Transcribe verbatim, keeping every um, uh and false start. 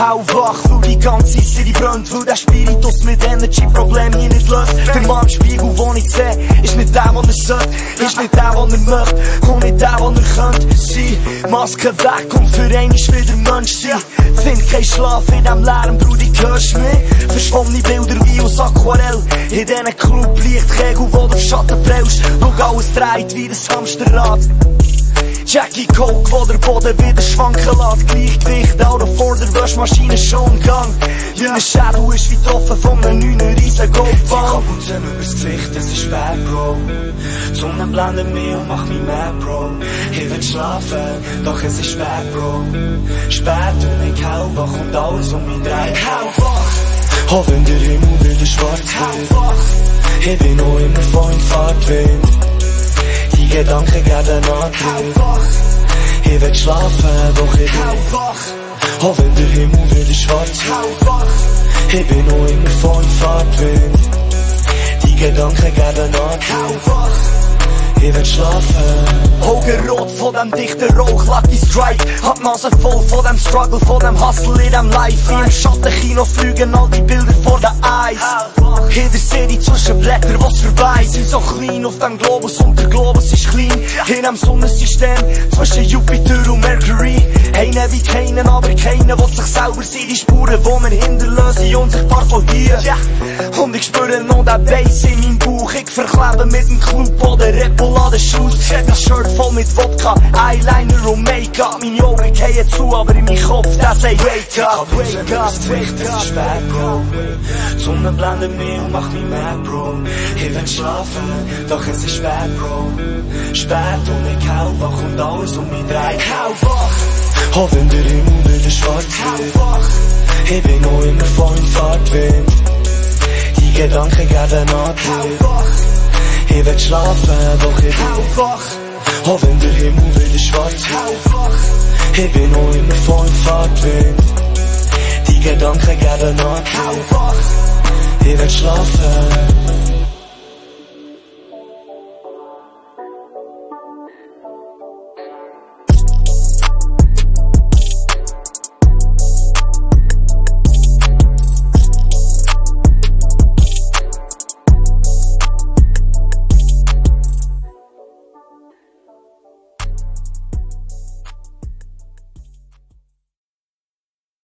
Hau wach, weil die ganze City brennt, weil der Spiritus mit Energy-Problem hier nicht löst. Der Mann im Spiegel, den ich sehe, ist nicht der, der er sollte, ist nicht der, der er möchte, und nicht der, der er könnte sein. Maske weg und für einen ist wieder Mensch sein. Find kein Schlaf in dem Lärm, Bruder, ich hörst mich. Verschwommene Bilder wie aus Aquarell, in diesen Club-Lichtkegel, wo du auf Schatten prellst. Schau, alles dreht wie das Hamsterrad. Jackie Coke, wo der Boden wieder schwanken lässt. Gleichgewicht, Auto vor der Waschmaschine schon im Gang. Deine Shadow ist wie getroffen von einem neuen riesen Golfball. Kapuzen übers Gesicht, es ist schwer, Bro. Die Sonne blendet mich und macht mich mad, Bro. Ich will schlafen, doch es ist schwer, Bro. Spät und ich hau wach und alles um mich dreht. Hau wach, auch wenn der Himmel wieder schwarz wird. hau wach, ich bin noch immer voll im Fahrtwind. Die Gedanken geben Antrieb. Ich will schlafen, doch ich hau wach, auch wenn der Himmel wieder schwarz wird. hau wach, ich bin noch immer voll im Fahrtwind. Die Gedanken geben Antrieb. Ich will schlafen. Augen rot von dem dichten Rauch, Lucky Strike. Hat die Nase voll von dem Struggle, von dem Hustle in dem Life. Wie im Schattenkino fliegen all die Bilder vor den Eyes. In der Serie zwischen Blättern, was vorbei. Sind so klein auf dem Globus und der Globus ist klein. In dem Sonnensystem zwischen Jupiter und Mercury. Einer wie keinen, aber keiner will sich selber sein. Die Spuren, die wir hinterlassen, unsichtbar von hier. Und ich spüre noch den Bass in meinem Bauch. Ich verklebe mit dem Club oder Red Bull an den Schuss. Das Shirt voll mit Wodka, Eyeliner und Make-up. Meine Augen gehen zu, aber in meinem Kopf, das sagt Wake up, wake up, wake Es ist schwer, Bro. Die Sonne blendet mich und macht mich mad, Bro. Ich will schlafen, doch es ist schwer, Bro. Spät und ich hau wach und alles um mich dreht. Hau wach, auch wenn der Himmel wieder schwarz wird. hau wach, ich bin noch immer voll im Fahrtwind. Die Gedanken geben Antrieb. hau wach, ich will schlafen, doch ich hau wach, auch wenn der Himmel wieder schwarz wird. hau wach, ich bin noch immer voll im Fahrtwind. Die Gedanken geben Antrieb. hau wach. Ich will schlafen.